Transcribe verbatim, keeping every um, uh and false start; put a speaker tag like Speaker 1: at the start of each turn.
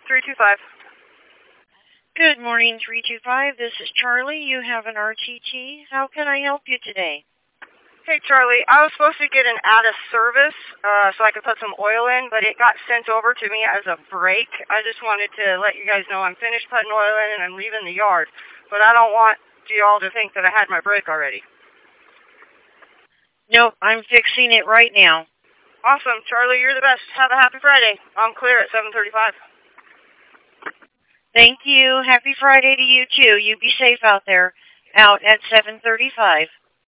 Speaker 1: three two five.
Speaker 2: Good morning, three two five. This is Charlie. You have an R T T. How can I help you today?
Speaker 1: Hey, Charlie. I was supposed to get an out of service uh, so I could put some oil in, but it got sent over to me as a break. I just wanted to let you guys know I'm finished putting oil in and I'm leaving the yard. But I don't want you all to think that I had my break already.
Speaker 2: Nope, I'm fixing it right now.
Speaker 1: Awesome. Charlie, you're the best. Have a happy Friday. I'm clear at seven thirty-five.
Speaker 2: Thank you. Happy Friday to you, too. You be safe out there, out at seven thirty-five.